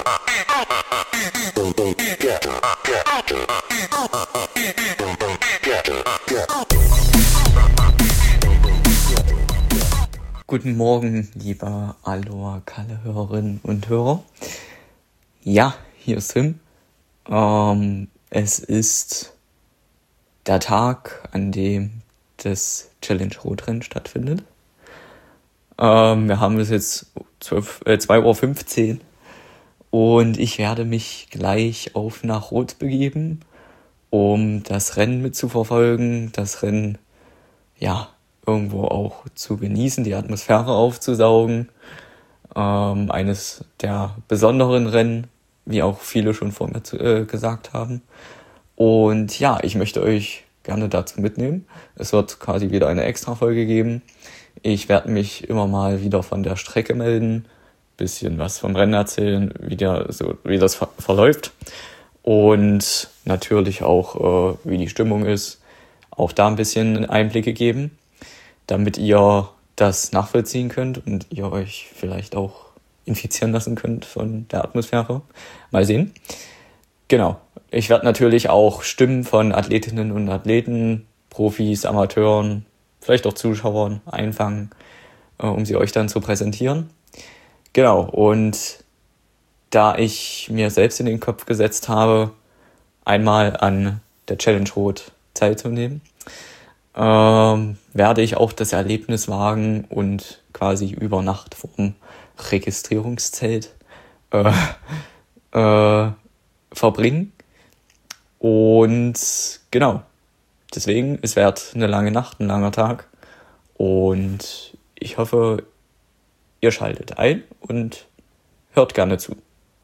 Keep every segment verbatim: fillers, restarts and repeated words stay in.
Guten Morgen, liebe Aloha Kalle-Hörerinnen und Hörer. Ja, hier ist Tim. Ähm, es ist der Tag, an dem das Challenge Rotrennen stattfindet. Ähm, wir haben es jetzt zwölf, äh, zwei Uhr fünfzehn und ich werde mich gleich auf nach Rot begeben, um das Rennen mitzuverfolgen, das Rennen, ja, irgendwo auch zu genießen, die Atmosphäre aufzusaugen. Ähm, eines der besonderen Rennen, wie auch viele schon vor mir zu, äh, gesagt haben. Und ja, ich möchte euch gerne dazu mitnehmen. Es wird quasi wieder eine Extra-Folge geben. Ich werde mich immer mal wieder von der Strecke melden, bisschen was vom Rennen erzählen, wie, der, so, wie das ver- verläuft und natürlich auch, äh, wie die Stimmung ist. Auch da ein bisschen Einblicke geben, damit ihr das nachvollziehen könnt und ihr euch vielleicht auch infizieren lassen könnt von der Atmosphäre. Mal sehen. Genau. Ich werde natürlich auch Stimmen von Athletinnen und Athleten, Profis, Amateuren, vielleicht auch Zuschauern einfangen, äh, um sie euch dann zu präsentieren. Genau. Und da ich mir selbst in den Kopf gesetzt habe, einmal an der Challenge Rot teilzunehmen, Ähm, werde ich auch das Erlebnis wagen und quasi über Nacht vorm Registrierungszelt äh, äh, verbringen. Und genau, deswegen, es wird eine lange Nacht, ein langer Tag. Und ich hoffe, ihr schaltet ein und hört gerne zu.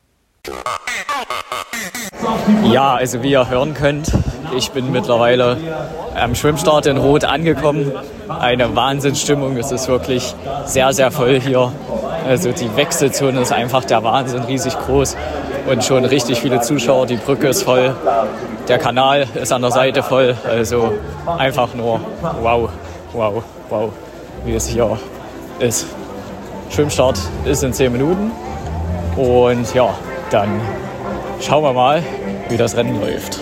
Ja, also wie ihr hören könnt, ich bin mittlerweile am Schwimmstart in Rot angekommen. Eine Wahnsinnsstimmung, es ist wirklich sehr, sehr voll hier. Also die Wechselzone ist einfach der Wahnsinn, riesig groß und schon richtig viele Zuschauer. Die Brücke ist voll, der Kanal ist an der Seite voll. Also einfach nur wow, wow, wow, wie es hier ist. Schwimmstart ist in zehn Minuten und ja, dann schauen wir mal, wie das Rennen läuft.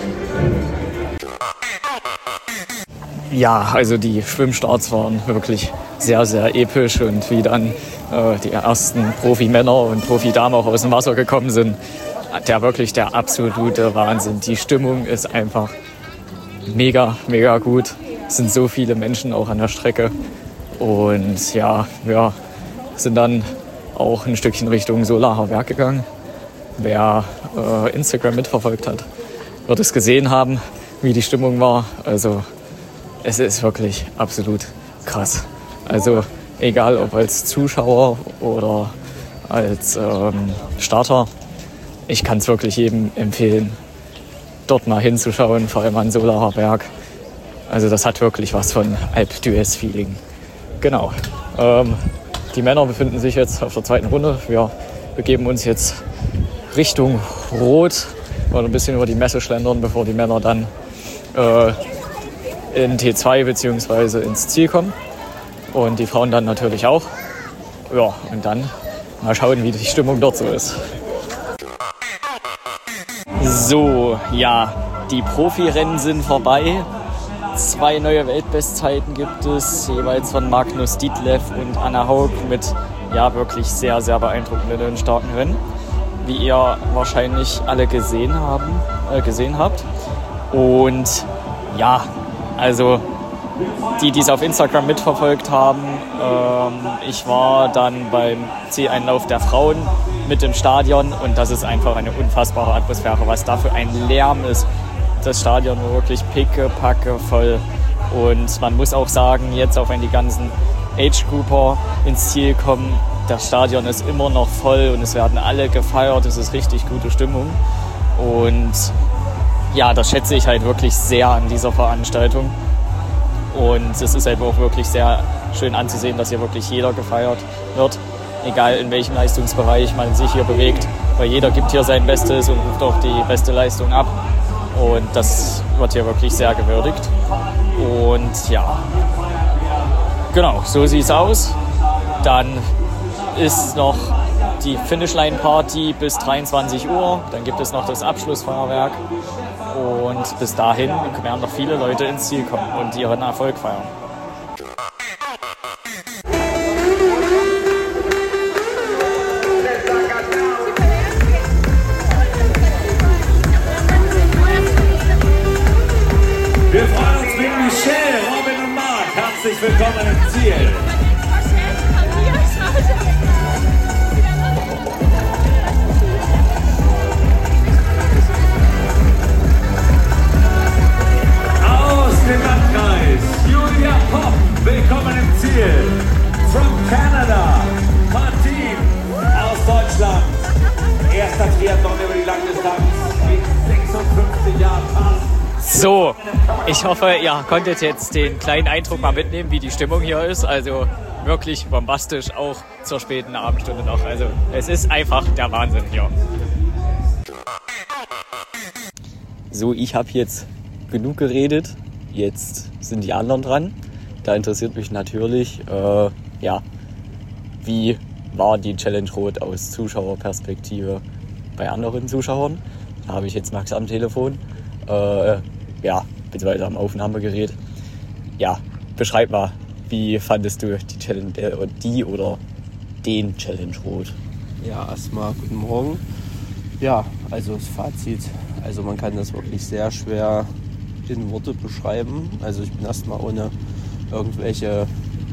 Ja, also die Schwimmstarts waren wirklich sehr, sehr episch und wie dann äh, die ersten Profi-Männer und Profi-Damen auch aus dem Wasser gekommen sind, der wirklich der absolute Wahnsinn. Die Stimmung ist einfach mega, mega gut. Es sind so viele Menschen auch an der Strecke und ja, wir sind dann auch ein Stückchen Richtung Solarer Berg gegangen. Wer äh, Instagram mitverfolgt hat, wird es gesehen haben, wie die Stimmung war. Also es ist wirklich absolut krass. Also egal ob als Zuschauer oder als ähm, Starter, ich kann es wirklich jedem empfehlen, dort mal hinzuschauen, vor allem an Solarer Berg. Also das hat wirklich was von Alpe d'Huez Feeling. Genau. Ähm, die Männer befinden sich jetzt auf der zweiten Runde. Wir begeben uns jetzt Richtung Rot, wollen ein bisschen über die Messe schlendern, bevor die Männer dann äh, in T zwei bzw. ins Ziel kommen. Und die Frauen dann natürlich auch. Ja, und dann mal schauen, wie die Stimmung dort so ist. So, ja, die Profirennen sind vorbei. Zwei neue Weltbestzeiten gibt es, jeweils von Magnus Ditlev und Anna Haug mit ja wirklich sehr, sehr beeindruckenden und starken Rennen, wie ihr wahrscheinlich alle gesehen haben, äh, gesehen habt. Und ja, also die, die es auf Instagram mitverfolgt haben, ähm, ich war dann beim Zieleinlauf der Frauen mit im Stadion und das ist einfach eine unfassbare Atmosphäre, was da für ein Lärm ist. Das Stadion war wirklich pickepacke voll und man muss auch sagen, jetzt auch wenn die ganzen Age-Grouper ins Ziel kommen, das Stadion ist immer noch voll und es werden alle gefeiert, es ist richtig gute Stimmung und ja, das schätze ich halt wirklich sehr an dieser Veranstaltung und es ist halt auch wirklich sehr schön anzusehen, dass hier wirklich jeder gefeiert wird, egal in welchem Leistungsbereich man sich hier bewegt, weil jeder gibt hier sein Bestes und ruft auch die beste Leistung ab und das wird hier wirklich sehr gewürdigt und ja, genau, so sieht es aus. Dann ist noch die Finishline-Party bis dreiundzwanzig Uhr. Dann gibt es noch das Abschlussfeuerwerk. Und bis dahin werden noch viele Leute ins Ziel kommen und ihren Erfolg feiern. Wir freuen uns mit Michelle, Robin und Marc. Herzlich willkommen im Ziel. Aus dem Landkreis, Julia Popp, willkommen im Ziel. From Canada, Martin aus Deutschland. Erster Triathlon über die Langdistanz mit sechsundfünfzig Jahren Pass. So, ich hoffe, ihr konntet jetzt den kleinen Eindruck mal mitnehmen, wie die Stimmung hier ist. Also wirklich bombastisch, auch zur späten Abendstunde noch. Also es ist einfach der Wahnsinn hier. So, ich habe jetzt genug geredet. Jetzt sind die anderen dran. Da interessiert mich natürlich, äh, ja, wie war die Challenge Rot aus Zuschauerperspektive bei anderen Zuschauern? Da habe ich jetzt Max am Telefon. Äh, ja, beziehungsweise am Aufnahmegerät. Ja, beschreib mal, wie fandest du die Challenge, äh, die oder den Challenge Rot? Ja, erstmal guten Morgen. Ja, also das Fazit, also man kann das wirklich sehr schwer in Worte beschreiben. Also ich bin erstmal ohne irgendwelche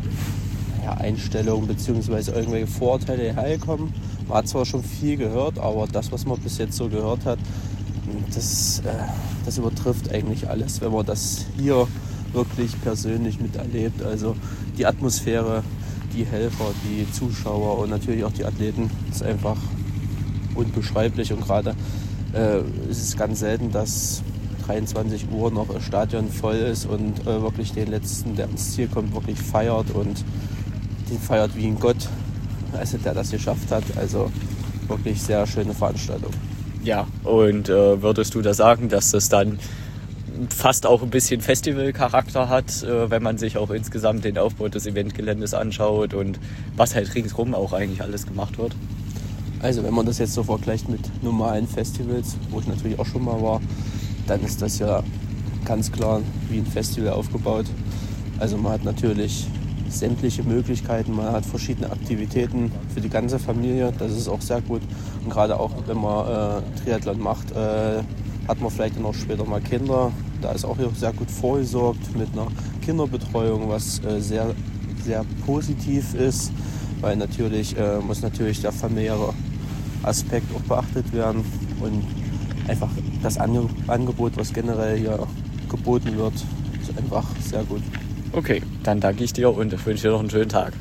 ja, Einstellungen bzw. irgendwelche Vorurteile hierher gekommen. Man hat zwar schon viel gehört, aber das, was man bis jetzt so gehört hat, das, äh, das übertrifft eigentlich alles, wenn man das hier wirklich persönlich miterlebt. Also die Atmosphäre, die Helfer, die Zuschauer und natürlich auch die Athleten, ist einfach unbeschreiblich. Und gerade äh, ist es ganz selten, dass dreiundzwanzig Uhr noch das Stadion voll ist und äh, wirklich den Letzten, der ins Ziel kommt, wirklich feiert und den feiert wie ein Gott, also der das geschafft hat. Also wirklich sehr schöne Veranstaltung. Ja, und äh, würdest du da sagen, dass das dann fast auch ein bisschen Festivalcharakter hat, äh, wenn man sich auch insgesamt den Aufbau des Eventgeländes anschaut und was halt ringsrum auch eigentlich alles gemacht wird? Also wenn man das jetzt so vergleicht mit normalen Festivals, wo ich natürlich auch schon mal war, dann ist das ja ganz klar wie ein Festival aufgebaut. Also man hat natürlich sämtliche Möglichkeiten, man hat verschiedene Aktivitäten für die ganze Familie, das ist auch sehr gut. Und gerade auch, wenn man äh, Triathlon macht, äh, hat man vielleicht dann auch später mal Kinder. Da ist auch sehr gut vorgesorgt mit einer Kinderbetreuung, was äh, sehr, sehr positiv ist, weil natürlich äh, muss natürlich der familiäre Aspekt auch beachtet werden und einfach das Ange- Angebot, was generell hier geboten wird, ist einfach sehr gut. Okay, dann danke ich dir und wünsche dir noch einen schönen Tag.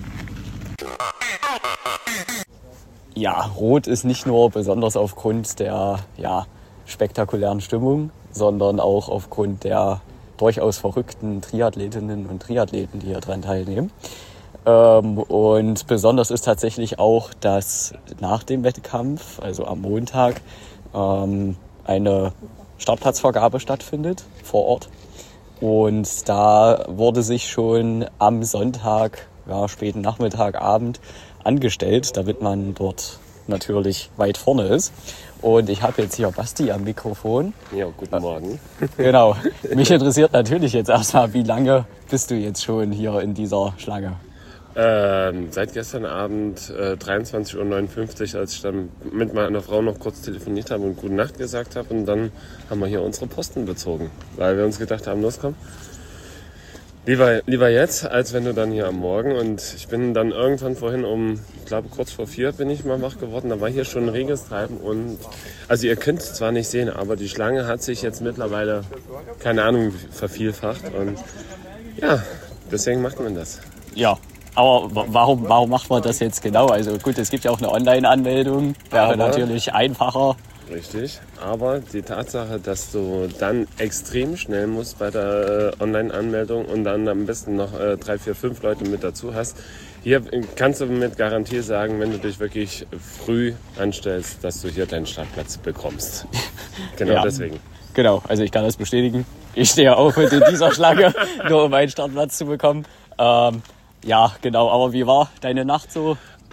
Ja, Rot ist nicht nur besonders aufgrund der ja, spektakulären Stimmung, sondern auch aufgrund der durchaus verrückten Triathletinnen und Triathleten, die hier dran teilnehmen. Ähm, und besonders ist tatsächlich auch, dass nach dem Wettkampf, also am Montag, ähm, eine Startplatzvergabe stattfindet vor Ort. Und da wurde sich schon am Sonntag, ja, späten Nachmittag, Abend angestellt, damit man dort natürlich weit vorne ist. Und ich habe jetzt hier Basti am Mikrofon. Ja, guten Morgen. Genau. Mich interessiert natürlich jetzt erstmal, wie lange bist du jetzt schon hier in dieser Schlange? Ähm, seit gestern Abend äh, dreiundzwanzig Uhr neunundfünfzig, als ich dann mit meiner Frau noch kurz telefoniert habe und gute Nacht gesagt habe. Und dann haben wir hier unsere Posten bezogen, weil wir uns gedacht haben, los komm, lieber, lieber jetzt, als wenn du dann hier am Morgen. Und ich bin dann irgendwann vorhin um, ich glaube kurz vor vier bin ich mal wach geworden. Da war hier schon ein reges Treiben. Und also ihr könnt es zwar nicht sehen, aber die Schlange hat sich jetzt mittlerweile, keine Ahnung, vervielfacht. Und ja, deswegen macht man das. Ja. Aber warum, warum macht man das jetzt genau? Also gut, es gibt ja auch eine Online-Anmeldung, wäre aber natürlich einfacher. Richtig, aber die Tatsache, dass du dann extrem schnell musst bei der äh, Online-Anmeldung und dann am besten noch äh, drei, vier, fünf Leute mit dazu hast, hier kannst du mit Garantie sagen, wenn du dich wirklich früh anstellst, dass du hier deinen Startplatz bekommst. Genau ja, deswegen. Genau, also ich kann das bestätigen. Ich stehe auch mit in dieser Schlange, nur um einen Startplatz zu bekommen. Ähm, Ja, genau. Aber wie war deine Nacht so?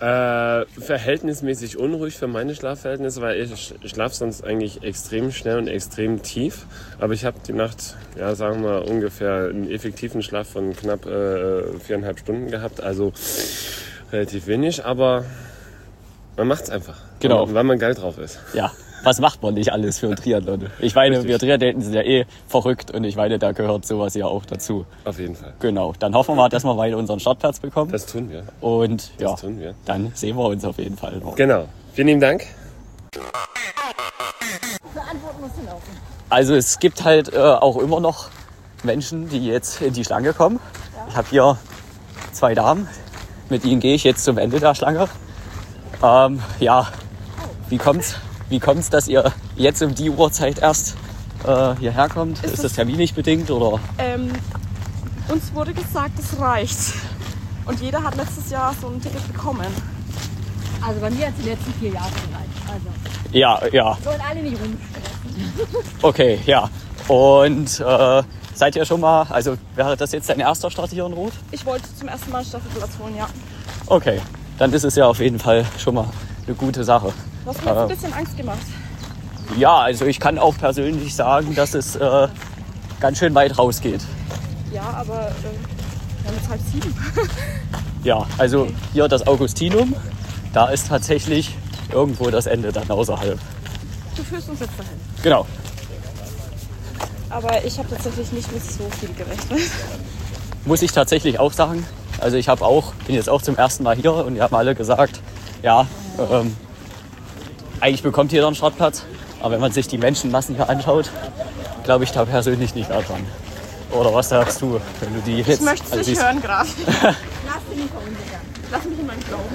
Äh, verhältnismäßig unruhig für meine Schlafverhältnisse, weil ich schlafe sonst eigentlich extrem schnell und extrem tief. Aber ich habe die Nacht, ja sagen wir ungefähr einen effektiven Schlaf von knapp äh, viereinhalb Stunden gehabt. Also relativ wenig, aber man macht's einfach. Genau. Weil man geil drauf ist. Ja, was macht man nicht alles für einen Triathlon? Ich meine, Richtig. wir Triathleten sind ja eh verrückt und ich meine, da gehört sowas ja auch dazu. Auf jeden Fall. Genau, dann hoffen wir mal, dass wir weiter unseren Startplatz bekommen. Das tun wir. Und Das ja, tun wir. dann sehen wir uns auf jeden Fall noch. Genau. Vielen lieben Dank. Also es gibt halt äh, auch immer noch Menschen, die jetzt in die Schlange kommen. Ich habe hier zwei Damen, mit ihnen gehe ich jetzt zum Ende der Schlange. Ähm, ja, wie kommt's, wie kommt's, dass ihr jetzt um die Uhrzeit erst äh, hierher kommt? Ist, ist das terminlich bedingt oder? Ähm, uns wurde gesagt, es reicht. Und jeder hat letztes Jahr so ein Ticket bekommen. Also bei mir hat es die letzten vier Jahre gereicht. Also Ja, ja, sollen alle nicht rumstressen. okay, ja. Und äh, seid ihr schon mal, also wäre das jetzt dein erster Start hier in Rot? Ich wollte zum ersten Mal Staffelplatz holen, ja. Okay, dann ist es ja auf jeden Fall schon mal eine gute Sache. Du hast mir jetzt ein bisschen Angst gemacht. Ja, also ich kann auch persönlich sagen, dass es äh, ganz schön weit rausgeht. Ja, aber äh, wir haben jetzt halb sieben. Ja, also hier das Augustinum, da ist tatsächlich irgendwo das Ende dann außerhalb. Du führst uns jetzt dahin. Genau. Aber ich habe tatsächlich nicht mit so viel gerechnet. Muss ich tatsächlich auch sagen. Also ich habe auch, bin jetzt auch zum ersten Mal hier und die haben alle gesagt, ja, ähm, eigentlich bekommt jeder einen Startplatz. Aber wenn man sich die Menschenmassen hier anschaut, glaube ich da persönlich nicht mehr dran. Oder was sagst du, wenn du die jetzt... Ich möchte es also nicht siehst? hören gerade. Lass dich nicht verunsichern. Lass mich in meinen Glauben.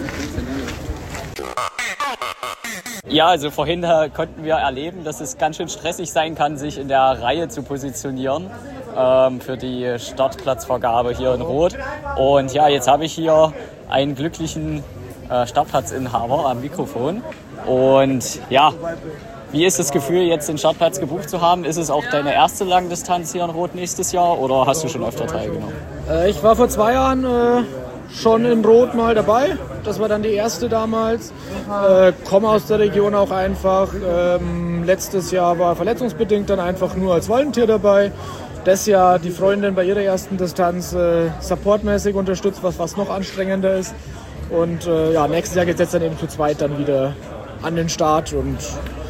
Ja, also vorhin äh, konnten wir erleben, dass es ganz schön stressig sein kann, sich in der Reihe zu positionieren ähm, für die Startplatzvergabe hier in Rot. Und ja, jetzt habe ich hier einen glücklichen äh, Startplatzinhaber am Mikrofon. Und ja, wie ist das Gefühl, jetzt den Startplatz gebucht zu haben? Ist es auch deine erste Langdistanz hier in Rot nächstes Jahr oder hast du schon öfter teilgenommen? Äh, ich war vor zwei Jahren äh, schon in Rot mal dabei. Das war dann die erste damals. Äh, komme aus der Region auch einfach. Ähm, letztes Jahr war verletzungsbedingt dann einfach nur als Volunteer dabei. Das Jahr die Freundin bei ihrer ersten Distanz äh, supportmäßig unterstützt, was fast noch anstrengender ist. Und äh, ja, nächstes Jahr geht es jetzt dann eben zu zweit dann wieder an den Start und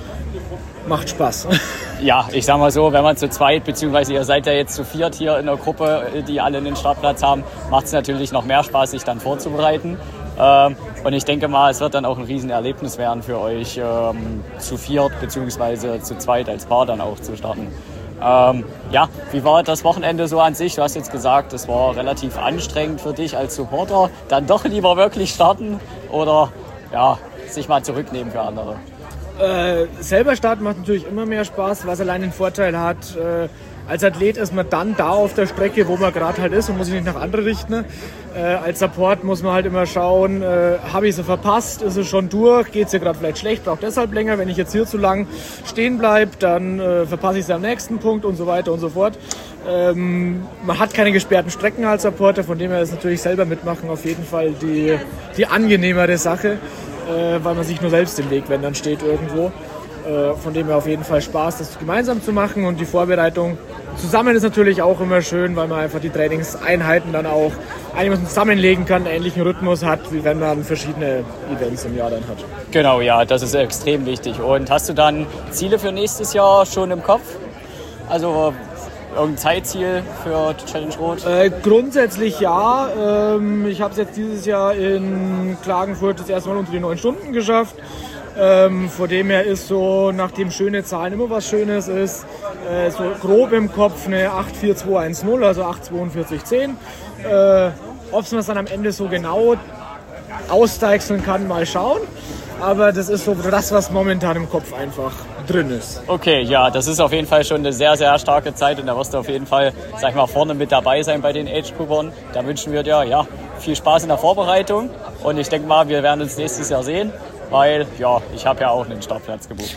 macht Spaß. Ja, ich sag mal so, wenn man zu zweit, beziehungsweise ihr seid ja jetzt zu viert hier in der Gruppe, die alle einen Startplatz haben, macht es natürlich noch mehr Spaß, sich dann vorzubereiten. Ähm, und ich denke mal, es wird dann auch ein Riesenerlebnis werden für euch, ähm, zu viert, beziehungsweise zu zweit als Paar dann auch zu starten. Ähm, ja, wie war das Wochenende so an sich? Du hast jetzt gesagt, es war relativ anstrengend für dich als Supporter. Dann doch lieber wirklich starten oder ja, sich mal zurücknehmen für andere? Äh, selber starten macht natürlich immer mehr Spaß, was allein den Vorteil hat, äh, als Athlet ist man dann da auf der Strecke, wo man gerade halt ist und muss sich nicht nach andere richten. Ne? Äh, als Support muss man halt immer schauen, äh, habe ich sie verpasst, ist es schon durch, geht es ihr gerade vielleicht schlecht, braucht deshalb länger. Wenn ich jetzt hier zu lang stehen bleibe, dann äh, verpasse ich sie am nächsten Punkt und so weiter und so fort. Ähm, man hat keine gesperrten Strecken als Supporter, von dem her ist natürlich selber mitmachen auf jeden Fall die, die angenehmere Sache. Äh, weil man sich nur selbst den Weg, wenn dann steht irgendwo. Äh, von dem her auf jeden Fall Spaß, das gemeinsam zu machen und die Vorbereitung zusammen ist natürlich auch immer schön, weil man einfach die Trainingseinheiten dann auch einigermaßen zusammenlegen kann, einen ähnlichen Rhythmus hat, wie wenn man verschiedene Events im Jahr dann hat. Genau, ja, das ist extrem wichtig. Und hast du dann Ziele für nächstes Jahr schon im Kopf? Also irgendein Zeitziel für Challenge Rot? Äh, grundsätzlich ja. Ähm, ich habe es jetzt dieses Jahr in Klagenfurt das erste Mal unter die neun Stunden geschafft. Ähm, vor dem her ist so, nachdem schöne Zahlen immer was Schönes ist, äh, so grob im Kopf eine acht vier zwei eins null, also acht zweiundvierzig zehn. Äh, Ob man es dann am Ende so genau ausdeichseln kann, mal schauen. Aber das ist so das, was momentan im Kopf einfach drin ist. Okay, ja, das ist auf jeden Fall schon eine sehr, sehr starke Zeit und da wirst du auf jeden Fall, sag ich mal, vorne mit dabei sein bei den Age-Groupern. Da wünschen wir dir ja viel Spaß in der Vorbereitung und ich denke mal, wir werden uns nächstes Jahr sehen, weil ja, ich habe ja auch einen Startplatz gebucht.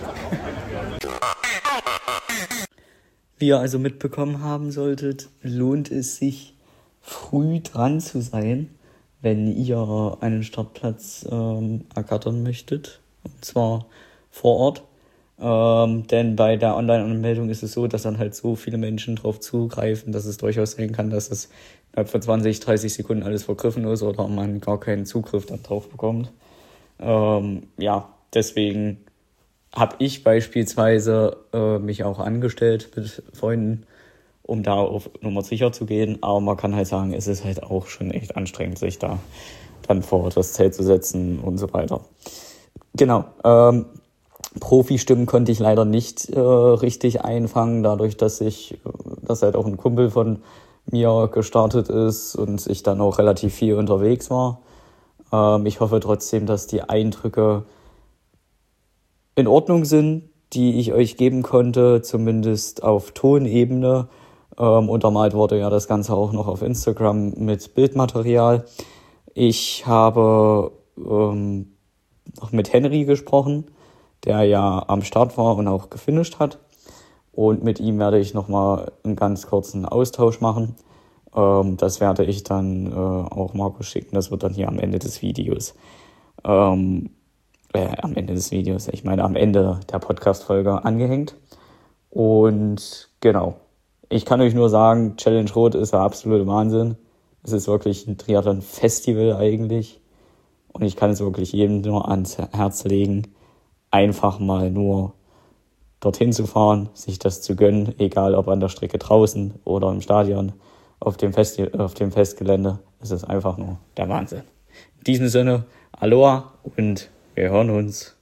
Wie ihr also mitbekommen haben solltet, lohnt es sich, früh dran zu sein, wenn ihr einen Startplatz ähm, ergattern möchtet, und zwar vor Ort. Ähm, denn bei der Online-Anmeldung ist es so, dass dann halt so viele Menschen drauf zugreifen, dass es durchaus sein kann, dass es innerhalb von zwanzig, dreißig Sekunden alles vergriffen ist oder man gar keinen Zugriff dann drauf bekommt. Ähm, ja, deswegen habe ich beispielsweise äh, mich auch angestellt mit Freunden, um da auf Nummer sicher zu gehen. Aber man kann halt sagen, es ist halt auch schon echt anstrengend, sich da dann vor das Zelt zu setzen und so weiter. Genau, ähm, Profi-Stimmen konnte ich leider nicht äh, richtig einfangen, dadurch, dass ich, dass halt auch ein Kumpel von mir gestartet ist und ich dann auch relativ viel unterwegs war. Ähm, ich hoffe trotzdem, dass die Eindrücke in Ordnung sind, die ich euch geben konnte, zumindest auf Tonebene. Ähm, untermalt wurde ja das Ganze auch noch auf Instagram mit Bildmaterial. Ich habe ähm, noch mit Henry gesprochen, der ja am Start war und auch gefinisht hat. Und mit ihm werde ich nochmal einen ganz kurzen Austausch machen. Ähm, das werde ich dann äh, auch Markus schicken. Das wird dann hier am Ende des Videos. Ähm, äh, am Ende des Videos, ich meine am Ende der Podcast-Folge angehängt. Und genau, ich kann euch nur sagen, Challenge Rot ist der absolute Wahnsinn. Es ist wirklich ein Triathlon-Festival eigentlich. Und ich kann es wirklich jedem nur ans Herz legen, einfach mal nur dorthin zu fahren, sich das zu gönnen, egal ob an der Strecke draußen oder im Stadion, auf dem, Festi- auf dem Festgelände. Es ist einfach nur der Wahnsinn. In diesem Sinne, Aloha und wir hören uns.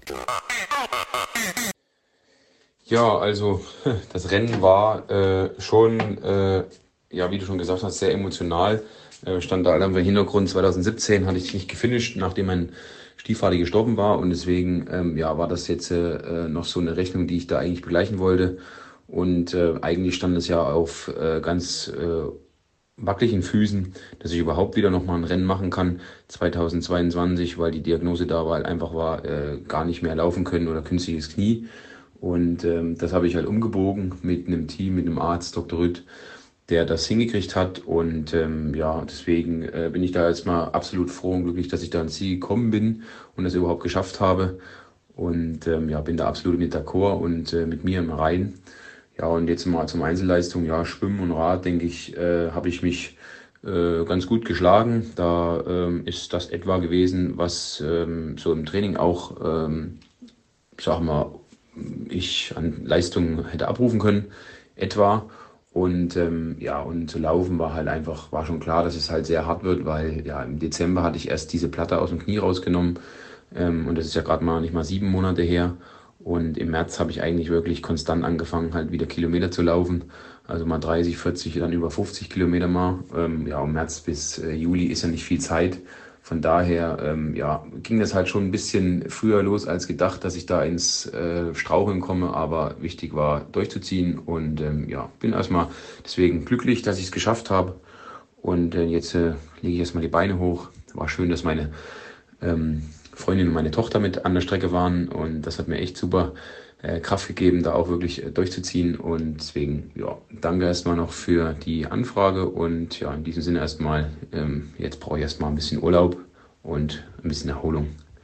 Ja, also das Rennen war äh, schon, äh, ja, wie du schon gesagt hast, sehr emotional. Äh, stand da im Hintergrund, zwanzig siebzehn hatte ich nicht gefinisht, nachdem mein Stiefvater gestorben war, und deswegen ähm, ja, war das jetzt äh, noch so eine Rechnung, die ich da eigentlich begleichen wollte, und äh, eigentlich stand es ja auf äh, ganz äh, wackeligen Füßen, dass ich überhaupt wieder nochmal ein Rennen machen kann zweitausendzweiundzwanzig, weil die Diagnose da war, halt einfach war, äh, gar nicht mehr laufen können oder künstliches Knie, und ähm, das habe ich halt umgebogen mit einem Team, mit einem Arzt, Doktor Rütt, der das hingekriegt hat, und ähm, ja, deswegen äh, bin ich da jetzt mal absolut froh und glücklich, dass ich da ins Ziel gekommen bin und das überhaupt geschafft habe, und ähm, ja, bin da absolut mit d'accord und äh, mit mir im Reinen. Ja, und jetzt mal zum Einzelleistung, ja, Schwimmen und Rad, denke ich, äh, habe ich mich äh, ganz gut geschlagen. Da ähm, ist das etwa gewesen, was ähm, so im Training auch, ähm, sag mal, ich an Leistung hätte abrufen können, etwa. Und ähm, ja, und zu laufen war halt einfach, war schon klar, dass es halt sehr hart wird, weil ja im Dezember hatte ich erst diese Platte aus dem Knie rausgenommen, ähm, und das ist ja gerade mal nicht mal sieben Monate her. Und im März habe ich eigentlich wirklich konstant angefangen, halt wieder Kilometer zu laufen, also mal dreißig, vierzig, dann über fünfzig Kilometer mal. Ähm, ja, um März bis äh, Juli ist ja nicht viel Zeit. Von daher ähm, ja, ging das halt schon ein bisschen früher los als gedacht, dass ich da ins äh, Straucheln komme, aber wichtig war durchzuziehen, und ähm, ja, bin erstmal deswegen glücklich, dass ich es geschafft habe, und äh, jetzt äh, lege ich erstmal die Beine hoch. War schön, dass meine ähm, Freundin und meine Tochter mit an der Strecke waren, und das hat mir echt super äh, Kraft gegeben, da auch wirklich äh, durchzuziehen, und deswegen, ja, danke erstmal noch für die Anfrage, und ja, in diesem Sinne erstmal, ähm, jetzt brauche ich erstmal ein bisschen Urlaub und ein bisschen Erholung.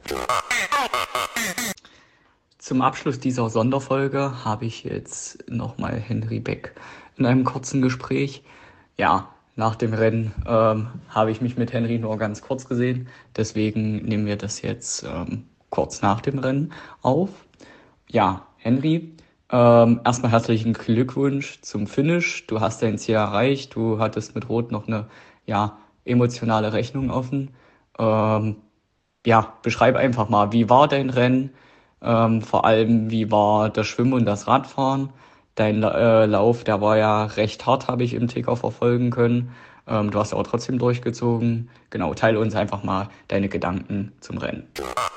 Zum Abschluss dieser Sonderfolge habe ich jetzt nochmal Henry Beck in einem kurzen Gespräch. Ja, nach dem Rennen ähm, habe ich mich mit Henry nur ganz kurz gesehen, deswegen nehmen wir das jetzt ähm, kurz nach dem Rennen auf. Ja, Henry, ähm, erstmal herzlichen Glückwunsch zum Finish. Du hast dein Ziel erreicht. Du hattest mit Rot noch eine ja, emotionale Rechnung offen. Ähm, ja, beschreib einfach mal, wie war dein Rennen? Ähm, vor allem, wie war das Schwimmen und das Radfahren? Dein äh, Lauf, der war ja recht hart, habe ich im Ticker verfolgen können. Ähm, du hast aber trotzdem durchgezogen. Genau, teile uns einfach mal deine Gedanken zum Rennen.